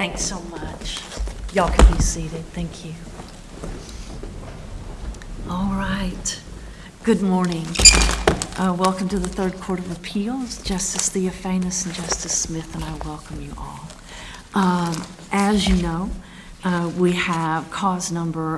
Thanks so much. Y'all can be seated. Thank you. All right. Good morning. Welcome to the Third Court of Appeals. Justice Theophanis and Justice Smith, and I welcome you all. As you know, we have cause number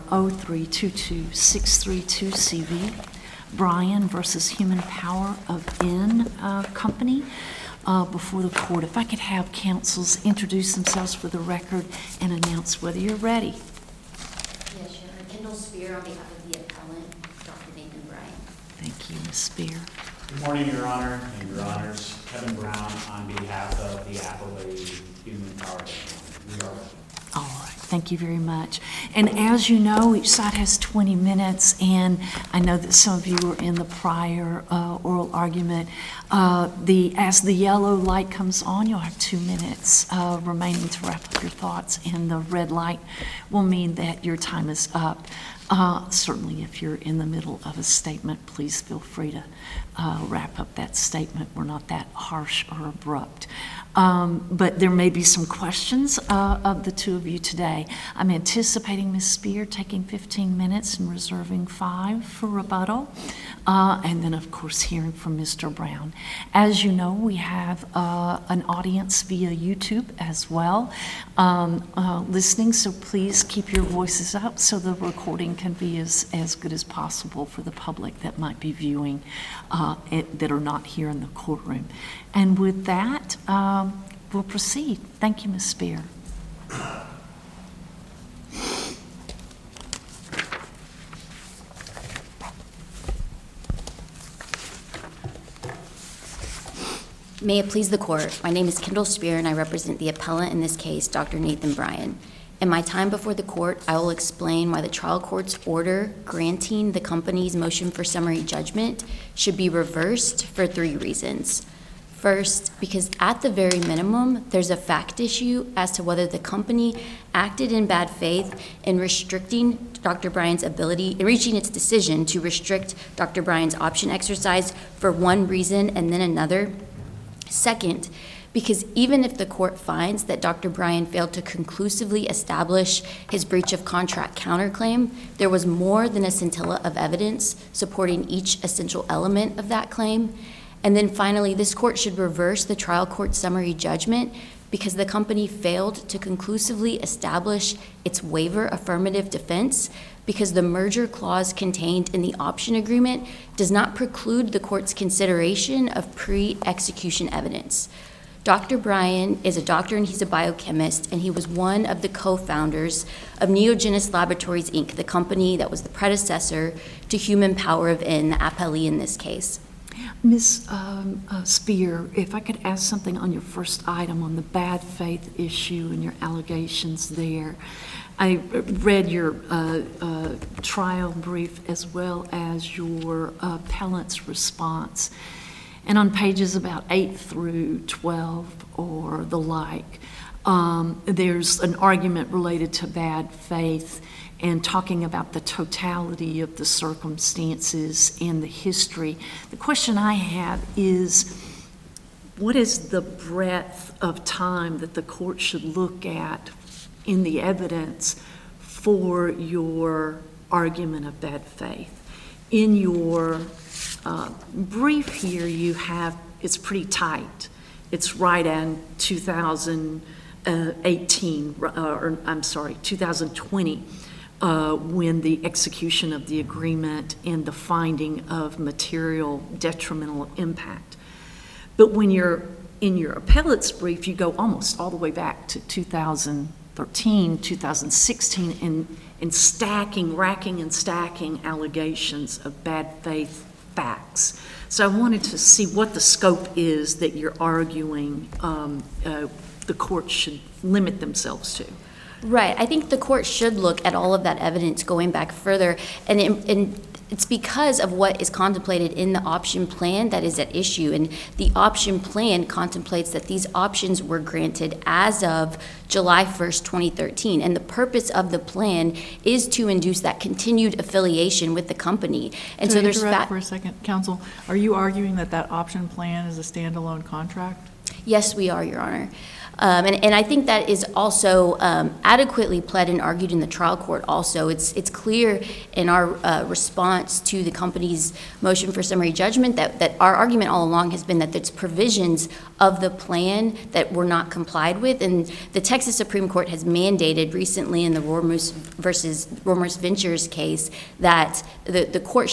0322-632 CV, Bryan versus Human Power of N Company, before the court. If I could have counsels introduce themselves for the record and announce whether you're ready. Yes, Your Honor. Kendall Spear on behalf of the appellant, Dr. Nathan Bryan. Thank you, Ms. Spear. Good morning, Your Honor and Your Honors. Kevin Brown on behalf of the appellate Human Power of N Company. We are ready. All right, thank you very much. And as you know, each side has 20 minutes, and I know that some of you were in the prior oral argument. As the yellow light comes on, you'll have 2 minutes remaining to wrap up your thoughts, and the red light will mean that your time is up. Certainly, if you're in the middle of a statement, please feel free to wrap up that statement. We're not that harsh or abrupt. But there may be some questions of the two of you today. I'm anticipating Ms. Spear taking 15 minutes and reserving 5 for rebuttal. And then, of course, hearing from Mr. Brown. As you know, we have an audience via YouTube as well listening, so please keep your voices up so the recording can be as good as possible for the public that might be viewing that are not here in the courtroom. And with that, we'll proceed. Thank you, Ms. Spear. May it please the court, my name is Kendall Spear and I represent the appellant in this case, Dr. Nathan Bryan. In my time before the court, I will explain why the trial court's order granting the company's motion for summary judgment should be reversed for 3 reasons. First, because at the very minimum, there's a fact issue as to whether the company acted in bad faith in restricting Dr. Bryan's ability, in reaching its decision to restrict Dr. Bryan's option exercise for one reason and then another. Second, because even if the court finds that Dr. Bryan failed to conclusively establish his breach of contract counterclaim, there was more than a scintilla of evidence supporting each essential element of that claim. And then finally, this court should reverse the trial court summary judgment because the company failed to conclusively establish its waiver affirmative defense because the merger clause contained in the option agreement does not preclude the court's consideration of pre-execution evidence. Dr. Bryan is a doctor and he's a biochemist, and he was one of the co-founders of Neogenis Laboratories, Inc., the company that was the predecessor to Human Power of N, the appellee in this case. Ms. Spear, if I could ask something on your first item on the bad faith issue and your allegations there. I read your trial brief as well as your appellant's response. And on pages about 8 through 12 or the like, there's an argument related to bad faith and talking about the totality of the circumstances and the history. The question I have is, what is the breadth of time that the court should look at in the evidence for your argument of bad faith? In your brief here, you have, it's pretty tight. It's right in 2020, when the execution of the agreement and the finding of material detrimental impact. But when you're in your appellate's brief, you go almost all the way back to 2013, 2016, and racking and stacking allegations of bad faith facts. So I wanted to see what the scope is that you're arguing the court should limit themselves to. Right. I think the court should look at all of that evidence going back further, and it's because of what is contemplated in the option plan that is at issue. And the option plan contemplates that these options were granted as of July 1st, 2013. And the purpose of the plan is to induce that continued affiliation with the company. And so there's for a second, counsel, are you arguing that that option plan is a standalone contract? Yes, we are, Your Honor. And I think that is also adequately pled and argued in the trial court also. It's clear in our response to the company's motion for summary judgment that our argument all along has been that it's provisions of the plan that were not complied with. And the Texas Supreme Court has mandated recently in the Rormus versus Rormus Ventures case that the court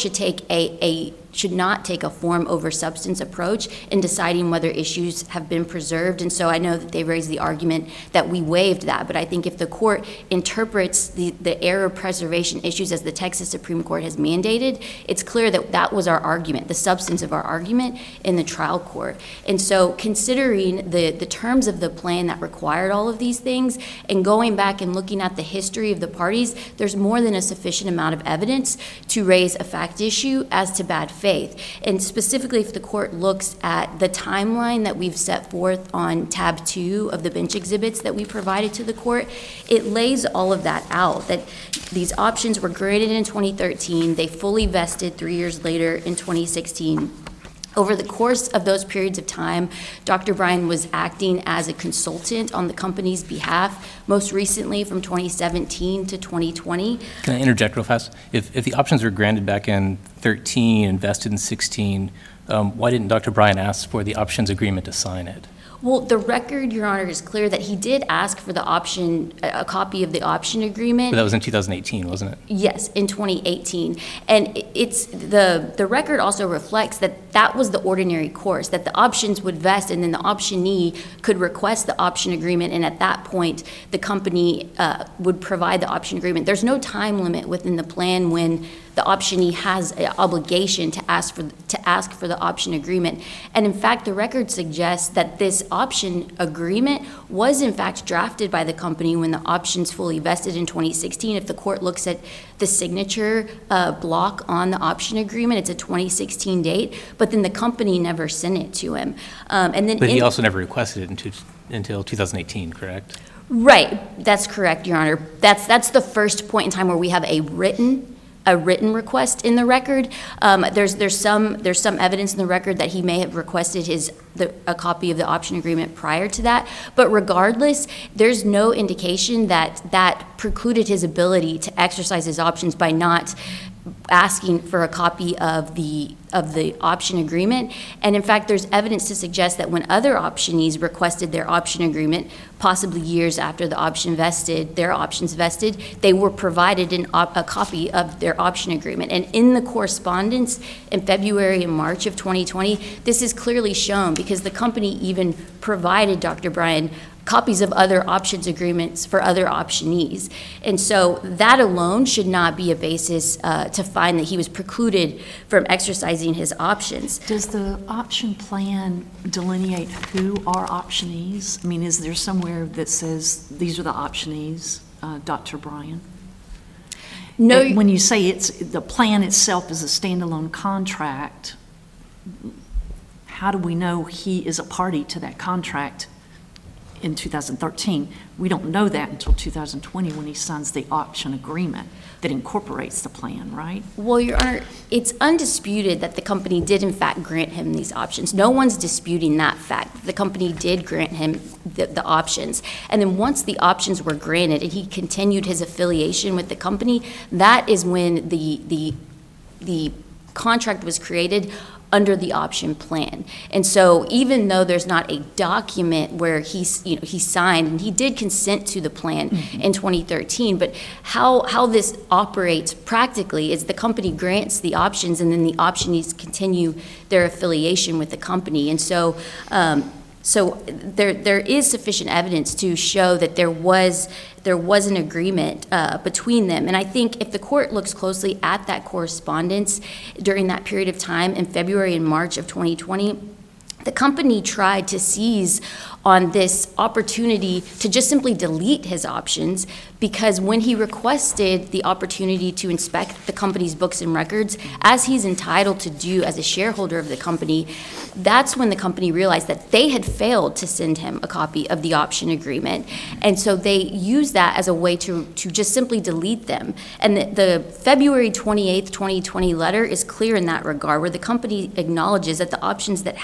should not take a form over substance approach in deciding whether issues have been preserved. And so I know that they raised the argument that we waived that, but I think if the court interprets the error preservation issues as the Texas Supreme Court has mandated, it's clear that that was our argument, the substance of our argument in the trial court. And so considering the terms of the plan that required all of these things and going back and looking at the history of the parties, there's more than a sufficient amount of evidence to raise a fact issue as to bad faith. And specifically, if the court looks at the timeline that we've set forth on tab 2 of the bench exhibits that we provided to the court, it lays all of that out, that these options were granted in 2013, they fully vested 3 years later in 2016. Over the course of those periods of time, Dr. Bryan was acting as a consultant on the company's behalf, most recently from 2017 to 2020. Can I interject real fast? If the options were granted back in 13 and vested in 16, why didn't Dr. Bryan ask for the options agreement to sign it? Well, the record, Your Honor, is clear that he did ask for the option, a copy of the option agreement. But that was in 2018, wasn't it? Yes, in 2018. And it's the record also reflects that that was the ordinary course, that the options would vest and then the optionee could request the option agreement, and at that point, the company would provide the option agreement. There's no time limit within the plan when the optionee has an obligation to ask for the option agreement. And in fact, the record suggests that this option agreement was in fact drafted by the company when the options fully vested in 2016. If the court looks at the signature block on the option agreement, it's a 2016 date, but then the company never sent it to him. But he also never requested it until 2018, correct? Right, that's correct, Your Honor. That's the first point in time where we have a written request in the record. There's some evidence in the record that he may have requested a copy of the option agreement prior to that, but regardless, there's no indication that precluded his ability to exercise his options by not asking for a copy of the option agreement. And in fact, there's evidence to suggest that when other optionees requested their option agreement, possibly years after their options vested, they were provided a copy of their option agreement. And in the correspondence in February and March of 2020, this is clearly shown because the company even provided Dr. Bryan copies of other options agreements for other optionees. And so that alone should not be a basis to find that he was precluded from exercising his options. Does the option plan delineate who are optionees? I mean, is there somewhere that says these are the optionees, Dr. Bryan? No. When you say the plan itself is a standalone contract, how do we know he is a party to that contract in 2013? We don't know that until 2020 when he signs the option agreement that incorporates the plan, right? Well, Your Honor, it's undisputed that the company did in fact grant him these options. No one's disputing that fact. The company did grant him the options. And then once the options were granted and he continued his affiliation with the company, that is when the contract was created under the option plan. And so even though there's not a document where he signed, and he did consent to the plan in 2013, but how this operates practically is the company grants the options and then the optionees continue their affiliation with the company. And so there is sufficient evidence to show that there was an agreement between them. And I think if the court looks closely at that correspondence during that period of time in February and March of 2020, the company tried to seize on this opportunity to just simply delete his options, because when he requested the opportunity to inspect the company's books and records, as he's entitled to do as a shareholder of the company, that's when the company realized that they had failed to send him a copy of the option agreement. And so they used that as a way to just simply delete them. And the February 28th, 2020 letter is clear in that regard, where the company acknowledges that the options that had been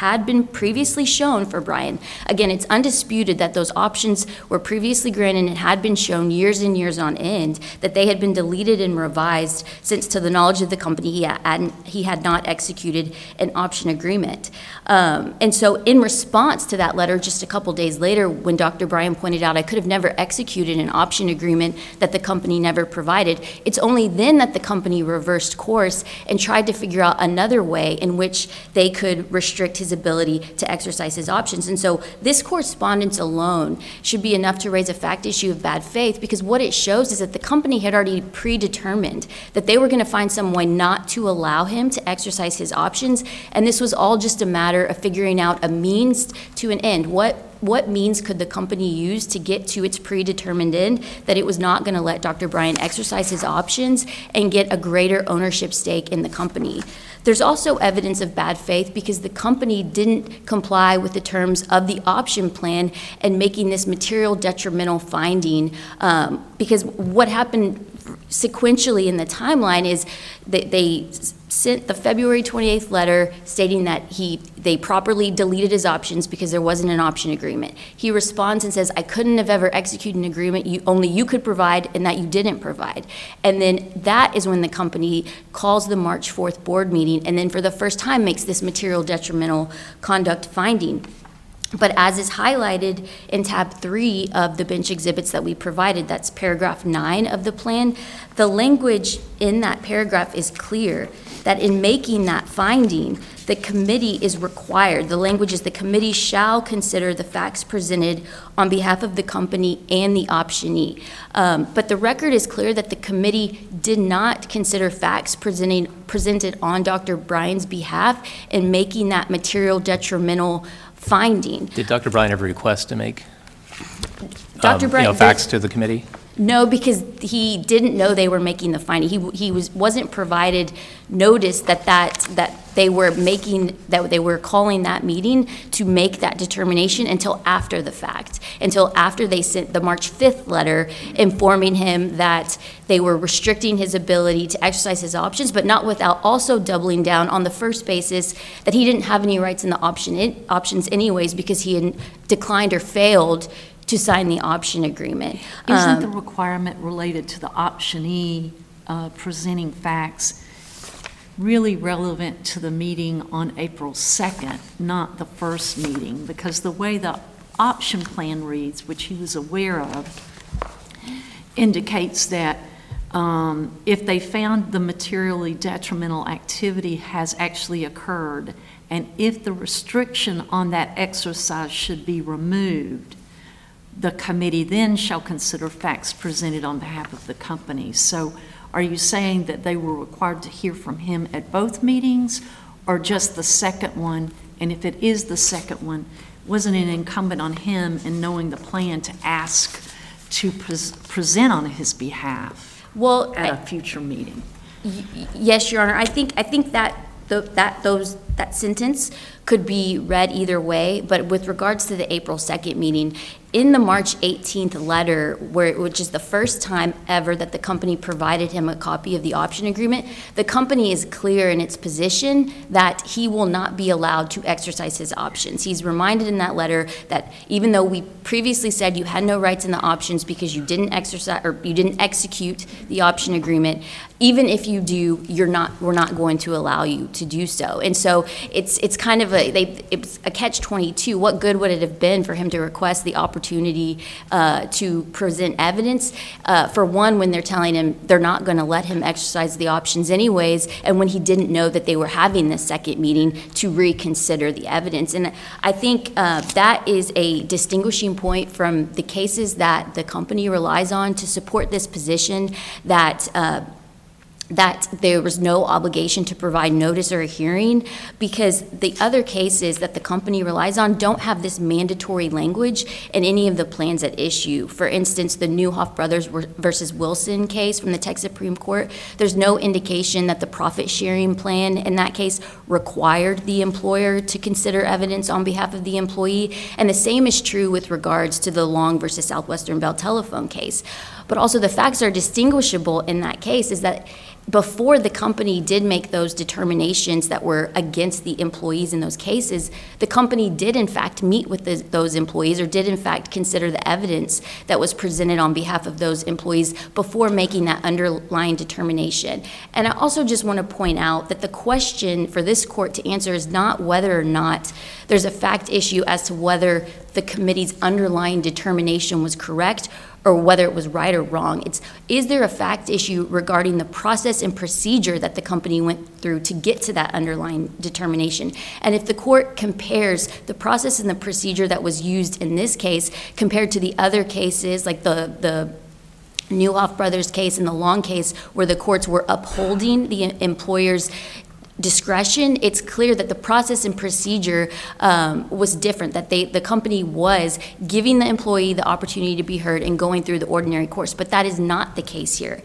previously shown for Brian. Again, it's undisputed that those options were previously granted and had been shown years and years on end, that they had been deleted and revised since, to the knowledge of the company, he had not executed an option agreement. And so in response to that letter, just a couple days later, when Dr. Bryan pointed out I could have never executed an option agreement that the company never provided, it's only then that the company reversed course and tried to figure out another way in which they could restrict his ability to exercise his options. And so this correspondence alone should be enough to raise a fact issue of bad faith, because what it shows is that the company had already predetermined that they were going to find some way not to allow him to exercise his options, and this was all just a matter of figuring out a means to an end. What means could the company use to get to its predetermined end, that it was not going to let Dr. Bryan exercise his options and get a greater ownership stake in the company? There's also evidence of bad faith because the company didn't comply with the terms of the option plan and making this material detrimental finding, because what happened sequentially in the timeline is that they sent the February 28th letter stating that they properly deleted his options because there wasn't an option agreement. He responds and says, I couldn't have ever executed an agreement only you could provide and that you didn't provide. And then that is when the company calls the March 4th board meeting and then for the first time makes this material detrimental conduct finding. But as is highlighted in tab 3 of the bench exhibits that we provided, that's paragraph 9 of the plan, the language in that paragraph is clear that in making that finding, the committee is required. The language is the committee shall consider the facts presented on behalf of the company and the optionee. But the record is clear that the committee did not consider facts presented on Dr. Bryan's behalf in making that material detrimental finding. Did Dr. Bryan ever request to make Dr. Bryan facts to the committee? No, because he didn't know they were making the finding. He wasn't provided notice that they were calling that meeting to make that determination until after the fact, until after they sent the March 5th letter informing him that they were restricting his ability to exercise his options, but not without also doubling down on the first basis that he didn't have any rights in the options anyways because he had declined or failed to sign the option agreement. Isn't the requirement related to the optionee presenting facts really relevant to the meeting on April 2nd, not the first meeting? Because the way the option plan reads, which he was aware of, indicates that if they found the materially detrimental activity has actually occurred, and if the restriction on that exercise should be removed, the committee then shall consider facts presented on behalf of the company. So are you saying that they were required to hear from him at both meetings or just the second one? And if it is the second one, wasn't it incumbent on him in knowing the plan to ask to present on his behalf at a future meeting? Yes, Your Honor. I think that sentence could be read either way, but with regards to the April 2nd meeting, in the March 18th letter, which is the first time ever that the company provided him a copy of the option agreement, the company is clear in its position that he will not be allowed to exercise his options. He's reminded in that letter that even though we previously said you had no rights in the options because you didn't exercise or you didn't execute the option agreement, even if you do, we're not going to allow you to do so. And so it's kind of it's a catch-22. What good would it have been for him to request the opportunity to present evidence, for one, when they're telling him they're not going to let him exercise the options anyways, and when he didn't know that they were having this second meeting to reconsider the evidence. And I think that is a distinguishing point from the cases that the company relies on to support this position that there was no obligation to provide notice or a hearing, because the other cases that the company relies on don't have this mandatory language in any of the plans at issue. For instance, the Newhoff Brothers versus Wilson case from the Texas Supreme Court, there's no indication that the profit sharing plan in that case required the employer to consider evidence on behalf of the employee, and the same is true with regards to the Long versus Southwestern Bell telephone case. But also the facts are distinguishable in that case is that before the company did make those determinations that were against the employees in those cases, the company did in fact meet with those employees or did in fact consider the evidence that was presented on behalf of those employees before making that underlying determination. And I also just want to point out that the question for this court to answer is not whether or not there's a fact issue as to whether the committee's underlying determination was correct or whether it was right or wrong. It's, is there a fact issue regarding the process and procedure that the company went through to get to that underlying determination? And if the court compares the process and the procedure that was used in this case compared to the other cases, like the Newhoff Brothers case and the Long case, where the courts were upholding the employer's discretion, it's clear that the process and procedure was different, that the company was giving the employee the opportunity to be heard and going through the ordinary course, but that is not the case here.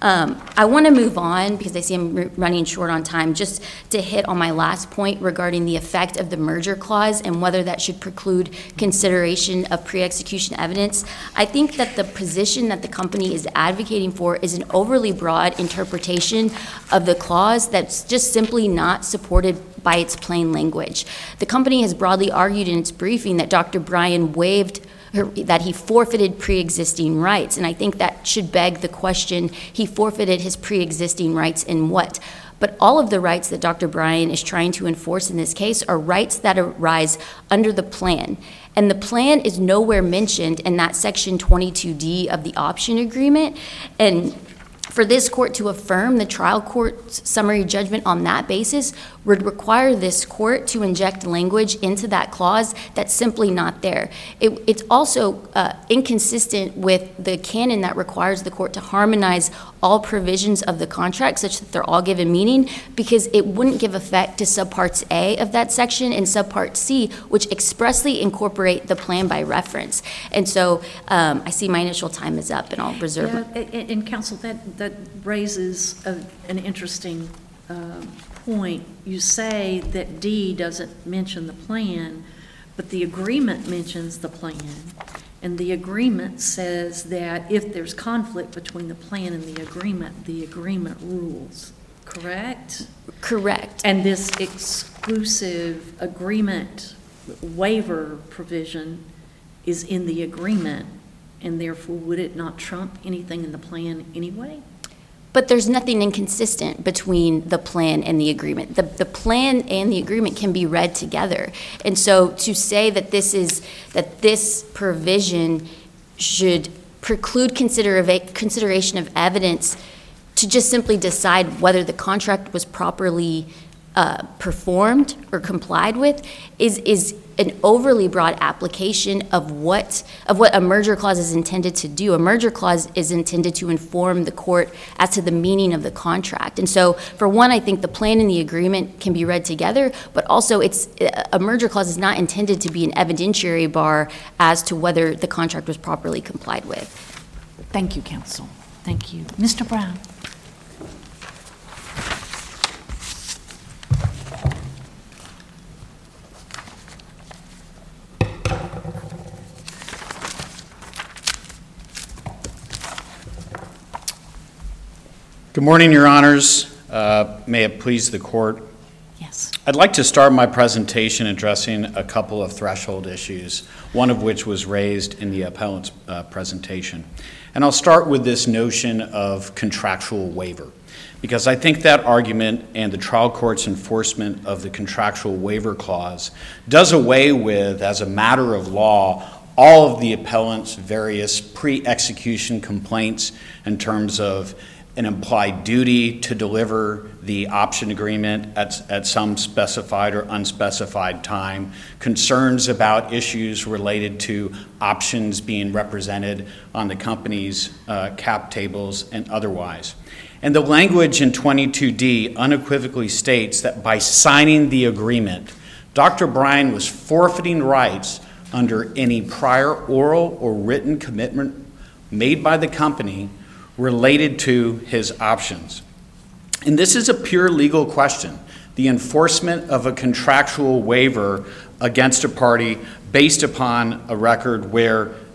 I want to move on because I see I'm running short on time, just to hit on my last point regarding the effect of the merger clause and whether that should preclude consideration of pre-execution evidence. I think that the position that the company is advocating for is an overly broad interpretation of the clause that's just simply not supported by its plain language. The company has broadly argued in its briefing that Dr. Bryan that he forfeited pre-existing rights, and I think that should beg the question, he forfeited his pre-existing rights in what? But all of the rights that Dr. Bryan is trying to enforce in this case are rights that arise under the plan. And the plan is nowhere mentioned in that section 22D of the option agreement. And for this court to affirm the trial court's summary judgment on that basis would require this court to inject language into that clause that's simply not there. It's also inconsistent with the canon that requires the court to harmonize all provisions of the contract such that they're all given meaning, because it wouldn't give effect to subparts A of that section and subpart C, which expressly incorporate the plan by reference. And so I see my initial time is up, and I'll reserve it. And counsel, that raises an interesting point. You say that D doesn't mention the plan, but the agreement mentions the plan. And the agreement says that if there's conflict between the plan and the agreement rules, correct? Correct. And this exclusive agreement waiver provision is in the agreement, and therefore would it not trump anything in the plan anyway? But there's nothing inconsistent between the plan and the agreement. The plan and the agreement can be read together. And so to say that this provision should preclude consideration of evidence to just simply decide whether the contract was properly performed or complied with is an overly broad application of what a merger clause is intended to do. A merger clause is intended to inform the court as to the meaning of the contract. And so, for one, I think the plan and the agreement can be read together, but also a merger clause is not intended to be an evidentiary bar as to whether the contract was properly complied with. Thank you, counsel. Thank you. Mr. Brown. Good morning, Your Honors. May it please the court. Yes. I'd like to start my presentation addressing a couple of threshold issues, one of which was raised in the appellant's presentation. And I'll start with this notion of contractual waiver, because I think that argument and the trial court's enforcement of the contractual waiver clause does away with, as a matter of law, all of the appellant's various pre-execution complaints in terms of an implied duty to deliver the option agreement at some specified or unspecified time, concerns about issues related to options being represented on the company's cap tables and otherwise. And the language in 22D unequivocally states that by signing the agreement, Dr. Bryan was forfeiting rights under any prior oral or written commitment made by the company related to his options. And this is a pure legal question, the enforcement of a contractual waiver against a party based upon a record where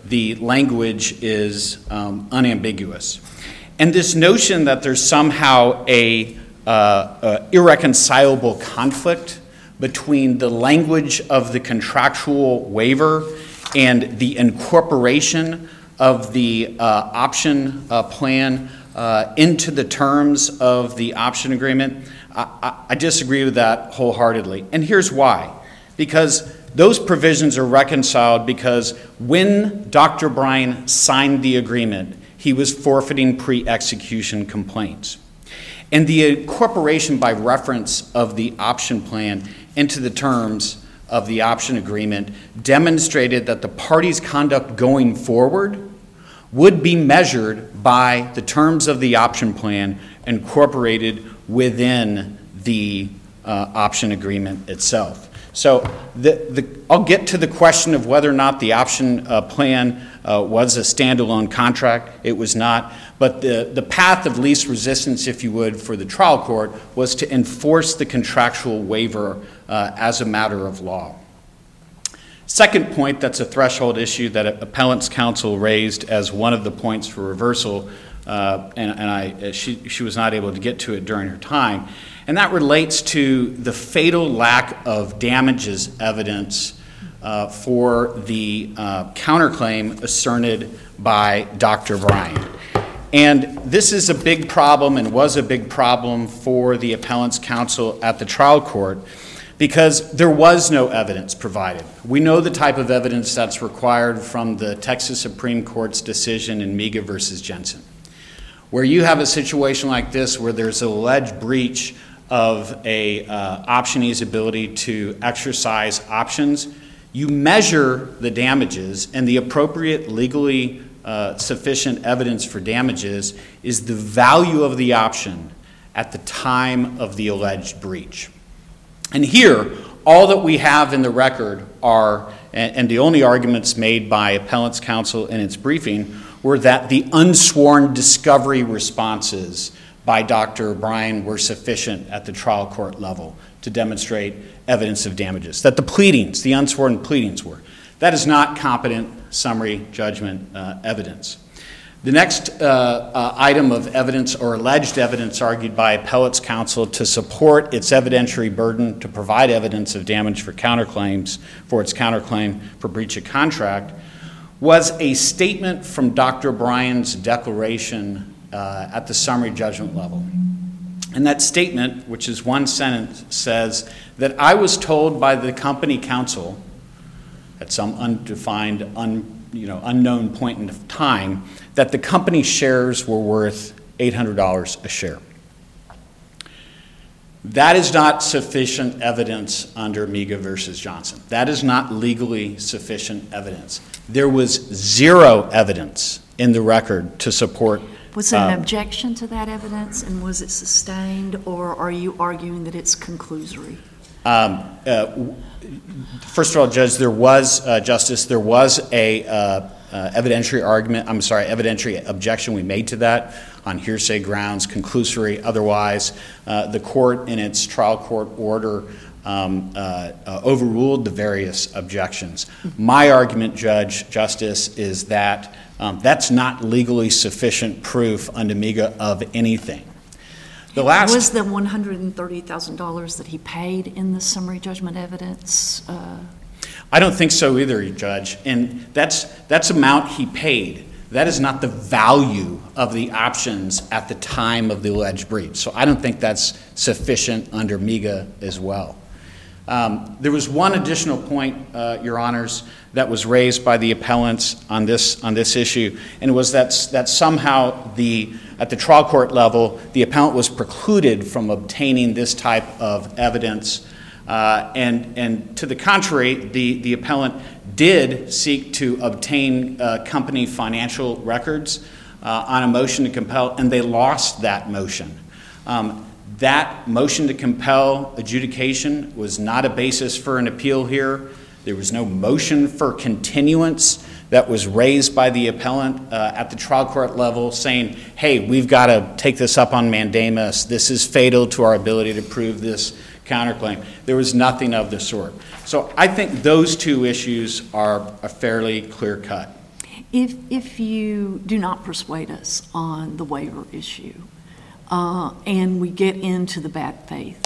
the language is unambiguous. And this notion that there's somehow a irreconcilable conflict between the language of the contractual waiver and the incorporation of the option plan into the terms of the option agreement, I disagree with that wholeheartedly. And here's why. Because those provisions are reconciled because when Dr. Bryan signed the agreement, he was forfeiting pre-execution complaints. And the incorporation by reference of the option plan into the terms of the option agreement demonstrated that the parties' conduct going forward would be measured by the terms of the option plan incorporated within the option agreement itself. So I'll get to the question of whether or not the option plan was a standalone contract. It was not. But the path of least resistance, if you would, for the trial court was to enforce the contractual waiver as a matter of law. Second point that's a threshold issue that appellant's counsel raised as one of the points for reversal, she was not able to get to it during her time, and that relates to the fatal lack of damages evidence for the counterclaim asserted by Dr. Bryan. And this is a big problem and was a big problem for the appellant's counsel at the trial court because there was no evidence provided. We know the type of evidence that's required from the Texas Supreme Court's decision in Miga versus Jensen, where you have a situation like this where there's an alleged breach of a optionee's ability to exercise options. You measure the damages, and the appropriate legally sufficient evidence for damages is the value of the option at the time of the alleged breach. And here, all that we have in the record are, and the only arguments made by appellant's counsel in its briefing, were that the unsworn discovery responses by Dr. Bryan were sufficient at the trial court level to demonstrate evidence of damages, that the pleadings, the unsworn pleadings were. That is not competent summary judgment evidence. The next item of evidence or alleged evidence argued by appellate's counsel to support its evidentiary burden to provide evidence of damage for counterclaims, for its counterclaim for breach of contract, was a statement from Dr. Bryan's declaration at the summary judgment level. And that statement, which is one sentence, says that I was told by the company counsel at some undefined, unknown point in time that the company shares were worth $800 a share. That is not sufficient evidence under Miga versus Johnson. That is not legally sufficient evidence. There was zero evidence in the record to support. Was there an objection to that evidence, and was it sustained, or are you arguing that it's conclusory? First of all, Judge, there was, Justice, there was a evidentiary objection we made to that on hearsay grounds, conclusory, otherwise. The court in its trial court order overruled the various objections. My argument, Justice, is that that's not legally sufficient proof under Miga of anything. Was the $130,000 that he paid in the summary judgment evidence? I don't think so either, Judge. And that's amount he paid. That is not the value of the options at the time of the alleged breach. So I don't think that's sufficient under Miga as well. There was one additional point, Your Honors, that was raised by the appellants on this issue, and it was that somehow at the trial court level, the appellant was precluded from obtaining this type of evidence. And to the contrary, the appellant did seek to obtain company financial records on a motion to compel, and they lost that motion. That motion to compel adjudication was not a basis for an appeal here. There was no motion for continuance that was raised by the appellant at the trial court level saying, hey, we've got to take this up on mandamus. This is fatal to our ability to prove this counterclaim. There was nothing of the sort. So I think those two issues are fairly clear cut. If you do not persuade us on the waiver issue, and we get into the bad faith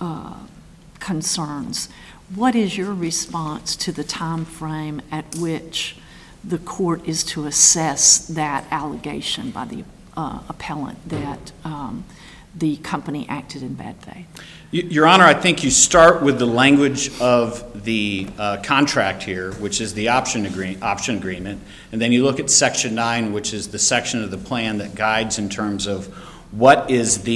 concerns, what is your response to the time frame at which the court is to assess that allegation by the appellant that the company acted in bad faith? Your Honor, I think you start with the language of the contract here, which is the option agreement, and then you look at Section 9, which is the section of the plan that guides in terms of what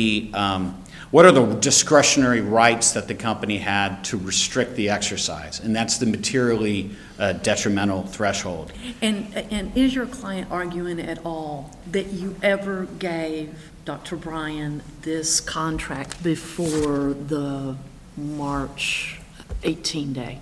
are the discretionary rights that the company had to restrict the exercise, and that's the materially detrimental threshold. And is your client arguing at all that you ever gave Dr. Bryan this contract before the March 18 day?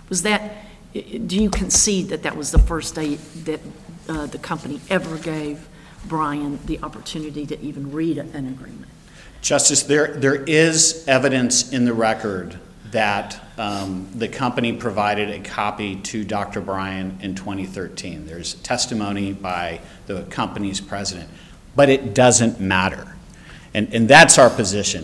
Do you concede that that was the first day that the company ever gave Bryan the opportunity to even read an agreement? Justice, there is evidence in the record that the company provided a copy to Dr. Bryan in 2013. There's testimony by the company's president, but it doesn't matter. And that's our position,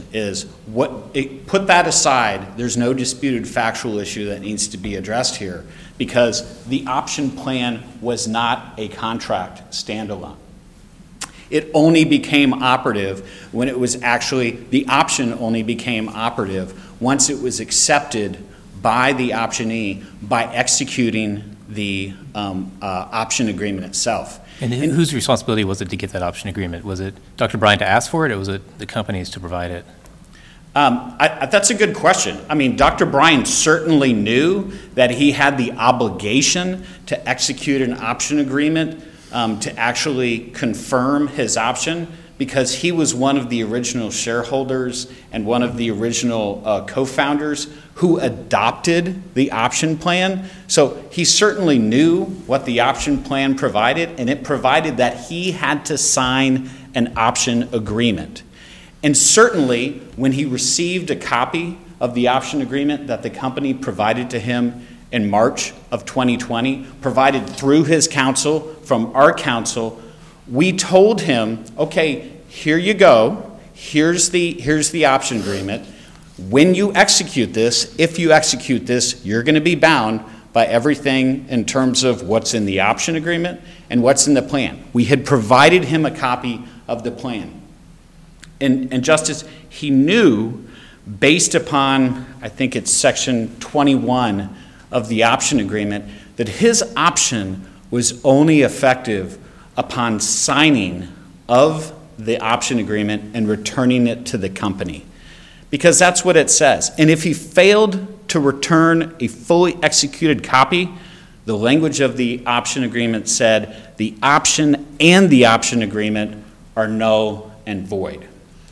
put that aside. There's no disputed factual issue that needs to be addressed here because the option plan was not a contract standalone. It only became operative when it was the option only became operative once it was accepted by the optionee by executing the option agreement itself. And whose responsibility was it to get that option agreement? Was it Dr. Bryan to ask for it, or was it the company's to provide it? That's a good question. I mean, Dr. Bryan certainly knew that he had the obligation to execute an option agreement to actually confirm his option because he was one of the original shareholders and one of the original co-founders who adopted the option plan. So he certainly knew what the option plan provided, and it provided that he had to sign an option agreement. And certainly when he received a copy of the option agreement that the company provided to him in March of 2020, provided through his counsel, from our counsel, we told him, okay, here you go. Here's the option agreement. When you execute this, if you execute this, you're going to be bound by everything in terms of what's in the option agreement and what's in the plan. We had provided him a copy of the plan. And Justice, he knew, based upon, I think it's Section 21 of the option agreement, that his option was only effective upon signing of the option agreement and returning it to the company. Because that's what it says. And if he failed to return a fully executed copy, the language of the option agreement said the option and the option agreement are null and void.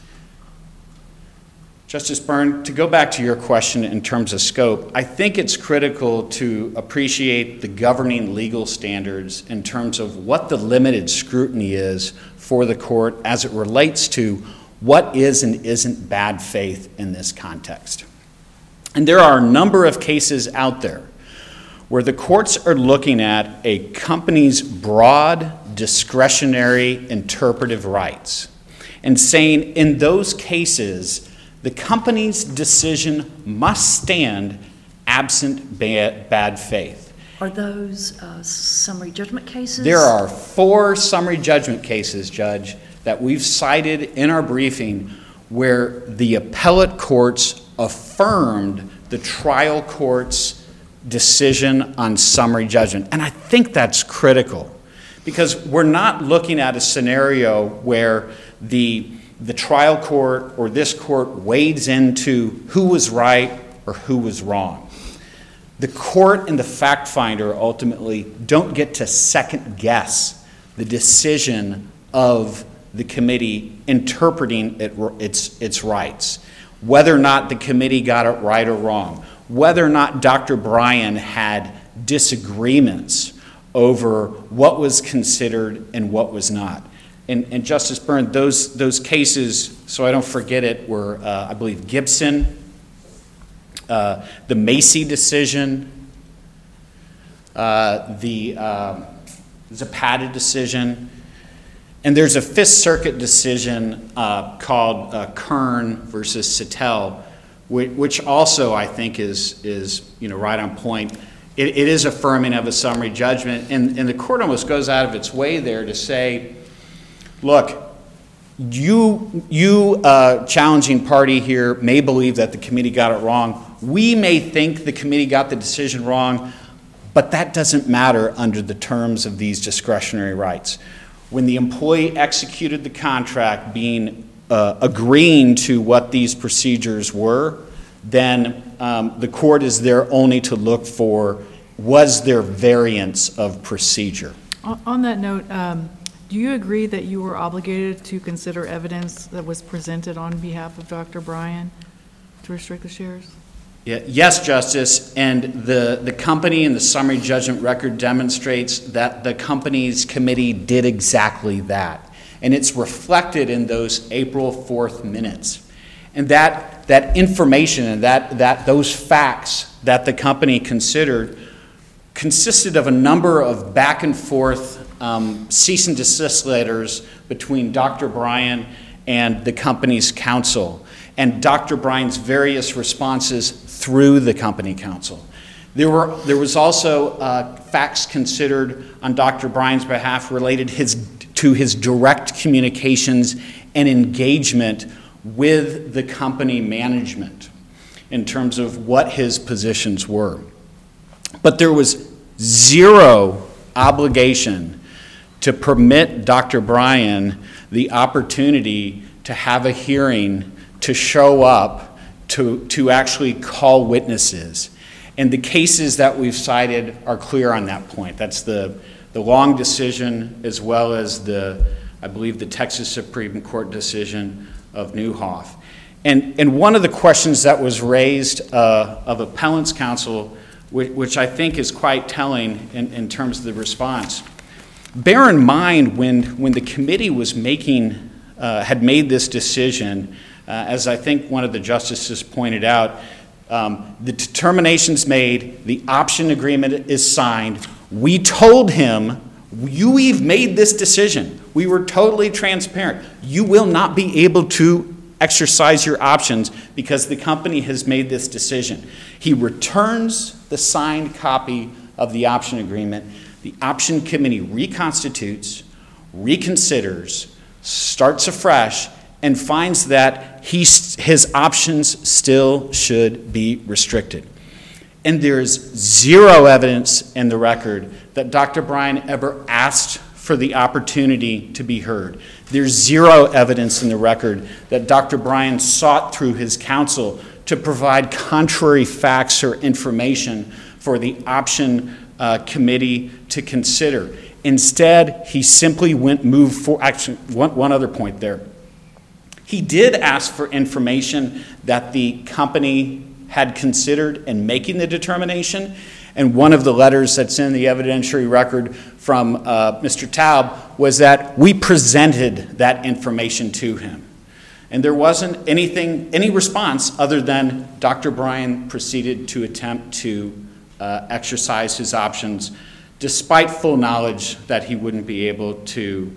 Justice Byrne, to go back to your question in terms of scope, I think it's critical to appreciate the governing legal standards in terms of what the limited scrutiny is for the court as it relates to what is and isn't bad faith in this context. And there are a number of cases out there where the courts are looking at a company's broad discretionary interpretive rights and saying in those cases, the company's decision must stand absent bad faith. Are those summary judgment cases? There are 4 summary judgment cases, Judge, that we've cited in our briefing where the appellate courts affirmed the trial court's decision on summary judgment. And I think that's critical because we're not looking at a scenario where the trial court or this court wades into who was right or who was wrong. The court and the fact finder ultimately don't get to second guess the decision of the committee interpreting its rights, whether or not the committee got it right or wrong, whether or not Dr. Bryan had disagreements over what was considered and what was not. And Justice Byrne, those cases, so I don't forget it, were, I believe, Gibson, the Macy decision, the There's a padded decision. And there's a Fifth Circuit decision called Kern versus Sattel, which also I think is right on point. It is affirming of a summary judgment, and the court almost goes out of its way there to say, look, you challenging party here may believe that the committee got it wrong. We may think the committee got the decision wrong, but that doesn't matter under the terms of these discretionary rights. When the employee executed the contract agreeing to what these procedures were, then the court is there only to look for, was there variance of procedure? On that note, do you agree that you were obligated to consider evidence that was presented on behalf of Dr. Bryan to restrict the shares? Yes, Justice, and the company and the summary judgment record demonstrates that the company's committee did exactly that. And it's reflected in those April 4th minutes. And that information and those facts that the company considered consisted of a number of back and forth cease and desist letters between Dr. Bryan and the company's counsel, and Dr. Bryan's various responses through the company counsel. There was also facts considered on Dr. Bryan's behalf related to his direct communications and engagement with the company management in terms of what his positions were. But there was zero obligation to permit Dr. Bryan the opportunity to have a hearing, to show up, to actually call witnesses. And the cases that we've cited are clear on that point. That's the Long decision, as well as I believe the Texas Supreme Court decision of Neuhoff. And one of the questions that was raised of appellant's counsel, which I think is quite telling in terms of the response. Bear in mind when the committee was had made this decision, as I think one of the justices pointed out, the determination's made, the option agreement is signed. We told him, we've made this decision. We were totally transparent. You will not be able to exercise your options because the company has made this decision. He returns the signed copy of the option agreement. The option committee reconstitutes, reconsiders, starts afresh, and finds that his options still should be restricted. And there's zero evidence in the record that Dr. Bryan ever asked for the opportunity to be heard. There's zero evidence in the record that Dr. Bryan sought through his counsel to provide contrary facts or information for the option committee to consider. Instead, he simply actually, one other point there. He did ask for information that the company had considered in making the determination, and one of the letters that's in the evidentiary record from Mr. Taub was that we presented that information to him. And there wasn't any response other than Dr. Bryan proceeded to attempt to exercise his options despite full knowledge that he wouldn't be able to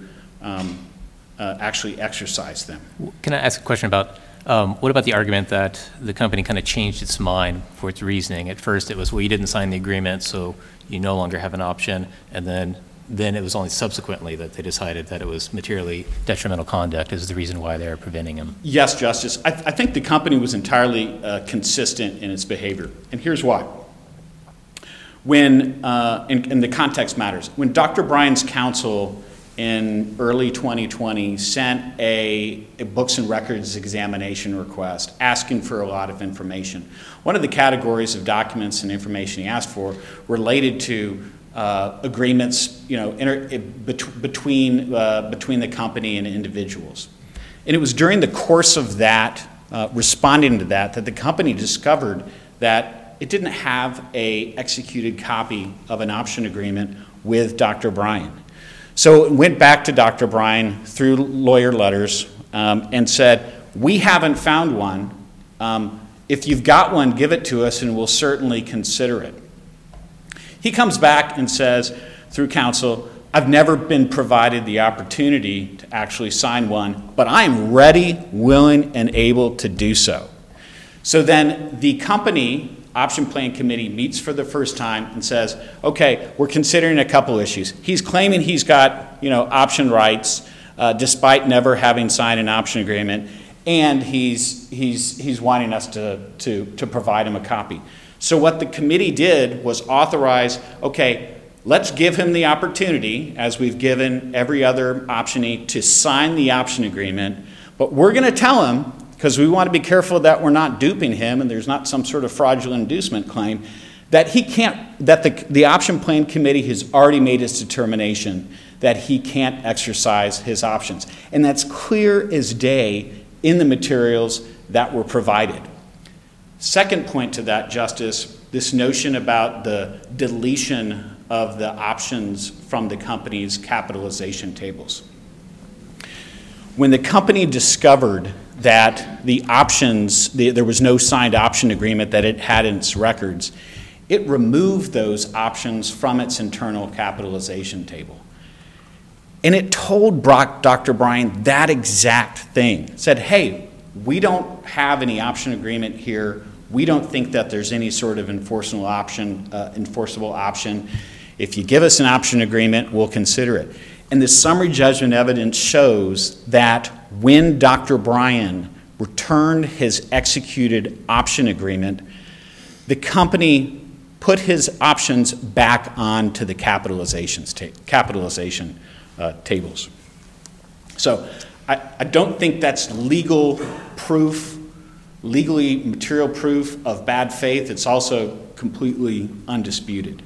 actually exercise them. Can I ask a question about, what about the argument that the company kind of changed its mind for its reasoning? At first it was, well, you didn't sign the agreement, so you no longer have an option, and then it was only subsequently that they decided that it was materially detrimental conduct as the reason why they were preventing him. Yes, Justice. I think the company was entirely consistent in its behavior, and here's why. When, and the context matters, when Dr. Bryan's counsel in early 2020 sent a books and records examination request asking for a lot of information, one of the categories of documents and information he asked for related to agreements, between the company and individuals. And it was during the course of that, responding to that the company discovered that it didn't have a executed copy of an option agreement with Dr. Bryan. So it went back to Dr. Bryan through lawyer letters and said, we haven't found one. If you've got one, give it to us and we'll certainly consider it. He comes back and says, through counsel, I've never been provided the opportunity to actually sign one, but I am ready, willing, and able to do so. So then the company option plan committee meets for the first time and says, okay, we're considering a couple issues. He's claiming he's got, option rights despite never having signed an option agreement, and he's wanting us to provide him a copy. So what the committee did was authorize, okay, let's give him the opportunity, as we've given every other optionee, to sign the option agreement, but we're going to tell him, because we want to be careful that we're not duping him and there's not some sort of fraudulent inducement claim, that he can't, that the option plan committee has already made its determination that he can't exercise his options. And that's clear as day in the materials that were provided. Second point to that, Justice, this notion about the deletion of the options from the company's capitalization tables. When the company discovered that the options, there was no signed option agreement that it had in its records, it removed those options from its internal capitalization table. And it told Dr. Bryan that exact thing. It said, hey, we don't have any option agreement here. We don't think that there's any sort of enforceable option. If you give us an option agreement, we'll consider it. And the summary judgment evidence shows that when Dr. Bryan returned his executed option agreement, the company put his options back onto the capitalization tables. So I don't think that's legally material proof of bad faith. It's also completely undisputed.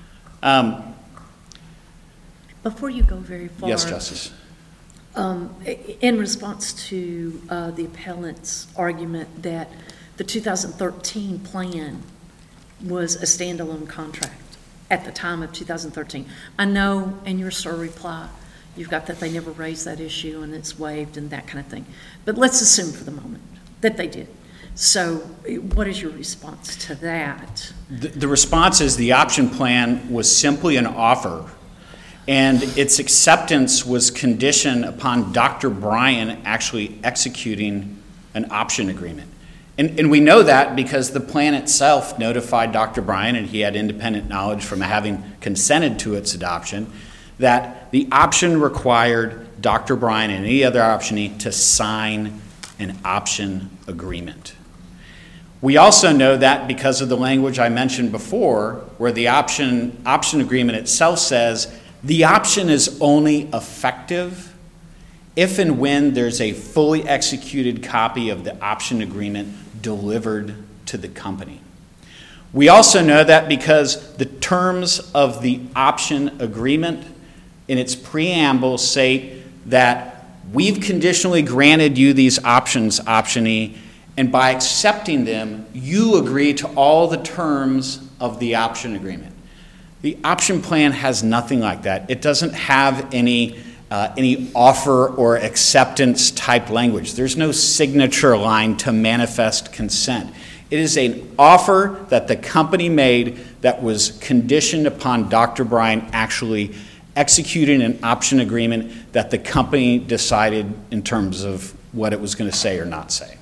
Before you go very far. Yes, Justice. In response to the appellant's argument that the 2013 plan was a standalone contract at the time of 2013. I know in your SIR reply, you've got that they never raised that issue and it's waived and that kind of thing. But let's assume for the moment that they did. So what is your response to that? The response is the option plan was simply an offer, and its acceptance was conditioned upon Dr. Bryan actually executing an option agreement. And we know that because the plan itself notified Dr. Bryan, and he had independent knowledge from having consented to its adoption, that the option required Dr. Bryan and any other optionee to sign an option agreement. We also know that because of the language I mentioned before, where the option agreement itself says the option is only effective if and when there's a fully executed copy of the option agreement delivered to the company. We also know that because the terms of the option agreement in its preamble say that we've conditionally granted you these options, optionee, and by accepting them, you agree to all the terms of the option agreement. The option plan has nothing like that. It doesn't have any offer or acceptance type language. There's no signature line to manifest consent. It is an offer that the company made that was conditioned upon Dr. Bryan actually executing an option agreement that the company decided in terms of what it was going to say or not say.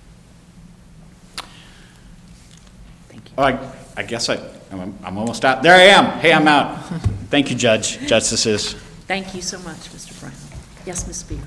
Thank you. I guess I'm almost out. There I am. Hey, I'm out. Thank you, Justices. Thank you so much, Mr. Brown. Yes, Ms. Spear.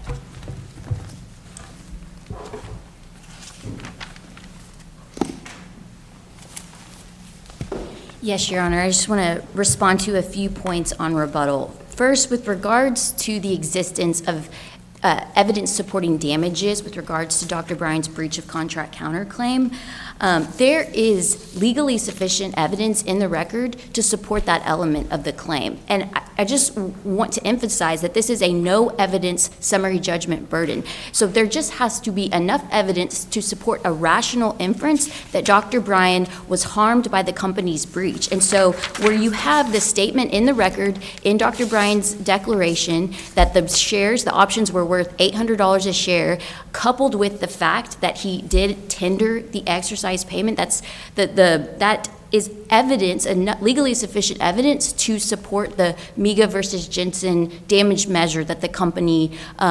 Yes, Your Honor. I just want to respond to a few points on rebuttal. First, with regards to the existence of evidence supporting damages with regards to Dr. Bryan's breach of contract counterclaim, there is legally sufficient evidence in the record to support that element of the claim. And I just want to emphasize that this is a no evidence summary judgment burden. So there just has to be enough evidence to support a rational inference that Dr. Bryan was harmed by the company's breach. And so where you have the statement in the record in Dr. Bryan's declaration that the shares, the options were worth $800 a share, coupled with the fact that he did tender the exercise payment, that is evidence, legally sufficient evidence to support the Miga versus Jensen damage measure that the company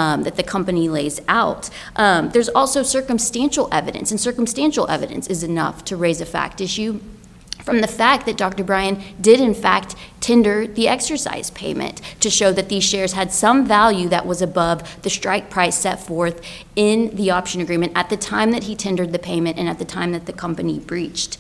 lays out. There's also circumstantial evidence, and circumstantial evidence is enough to raise a fact issue from the fact that Dr. Bryan did in fact tender the exercise payment to show that these shares had some value that was above the strike price set forth in the option agreement at the time that he tendered the payment and at the time that the company breached.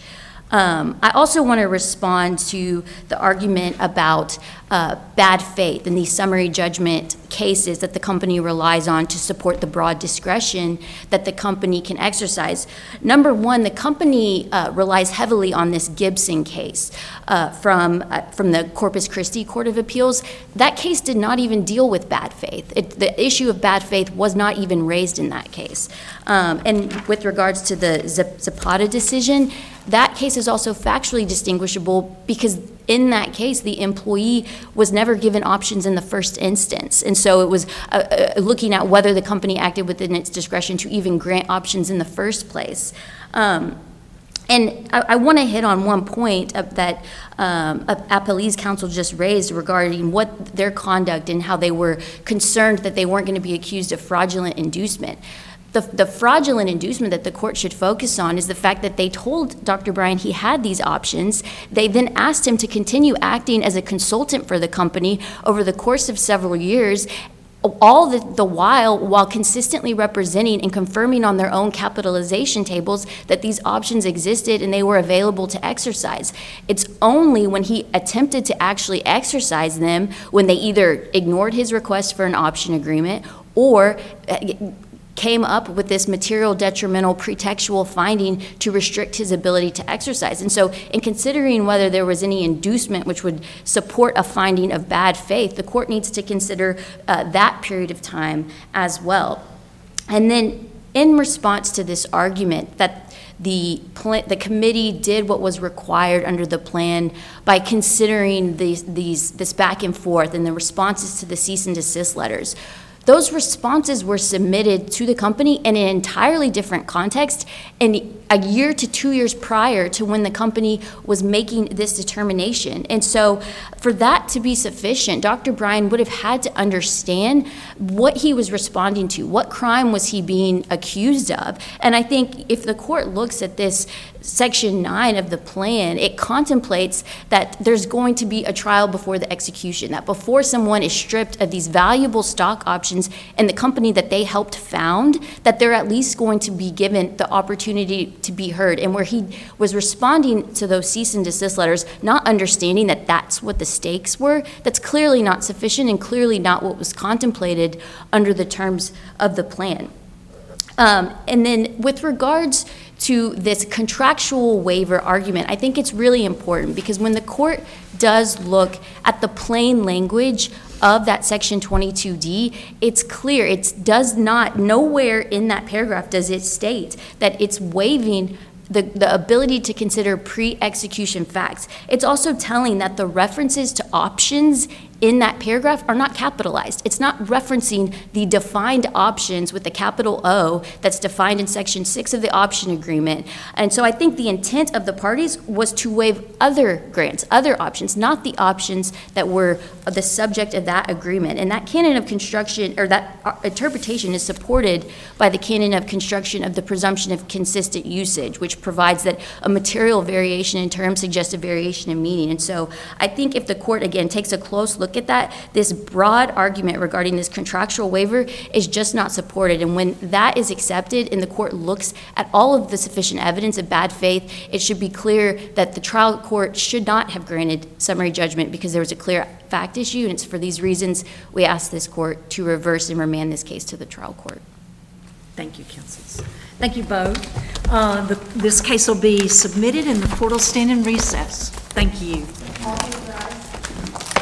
I also want to respond to the argument about bad faith in these summary judgment cases that the company relies on to support the broad discretion that the company can exercise. Number one, the company relies heavily on this Gibson case from the Corpus Christi Court of Appeals. That case did not even deal with bad faith. The issue of bad faith was not even raised in that case. And with regards to the Zapata decision, that case is also factually distinguishable because in that case, the employee was never given options in the first instance. And so it was looking at whether the company acted within its discretion to even grant options in the first place. And I want to hit on one point that Appellee's counsel just raised regarding what their conduct and how they were concerned that they weren't going to be accused of fraudulent inducement. The fraudulent inducement that the court should focus on is the fact that they told Dr. Bryan he had these options. They then asked him to continue acting as a consultant for the company over the course of several years, all the while consistently representing and confirming on their own capitalization tables that these options existed and they were available to exercise. It's only when he attempted to actually exercise them when they either ignored his request for an option agreement or came up with this material detrimental pretextual finding to restrict his ability to exercise. And so in considering whether there was any inducement which would support a finding of bad faith, the court needs to consider that period of time as well. And then in response to this argument that the committee did what was required under the plan by considering this back and forth and the responses to the cease and desist letters, those responses were submitted to the company in an entirely different context and a year to 2 years prior to when the company was making this determination. And so for that to be sufficient, Dr. Bryan would have had to understand what he was responding to, what crime was he being accused of. And I think if the court looks at this Section 9 of the plan, it contemplates that there's going to be a trial before the execution, that before someone is stripped of these valuable stock options in the company that they helped found, that they're at least going to be given the opportunity to be heard. And where he was responding to those cease and desist letters, not understanding that that's what the stakes were, that's clearly not sufficient and clearly not what was contemplated under the terms of the plan. And then with regards to this contractual waiver argument, I think it's really important because when the court does look at the plain language of that Section 22D, it's clear. It does not, nowhere in that paragraph does it state that it's waiving the ability to consider pre-execution facts. It's also telling that the references to options in that paragraph are not capitalized. It's not referencing the defined options with the capital O that's defined in Section 6 of the option agreement. And so I think the intent of the parties was to waive other grants, other options, not the options that were the subject of that agreement. And that canon of construction, or that interpretation, is supported by the canon of construction of the presumption of consistent usage, which provides that a material variation in terms suggests a variation in meaning. And so I think if the court, again, takes a close look at that, this broad argument regarding this contractual waiver is just not supported. And when that is accepted and the court looks at all of the sufficient evidence of bad faith, it should be clear that the trial court should not have granted summary judgment because there was a clear fact issue. And it's for these reasons we ask this court to reverse and remand this case to the trial court. Thank you, counsels. Thank you both. This case will be submitted and the court will stand in recess. Thank you.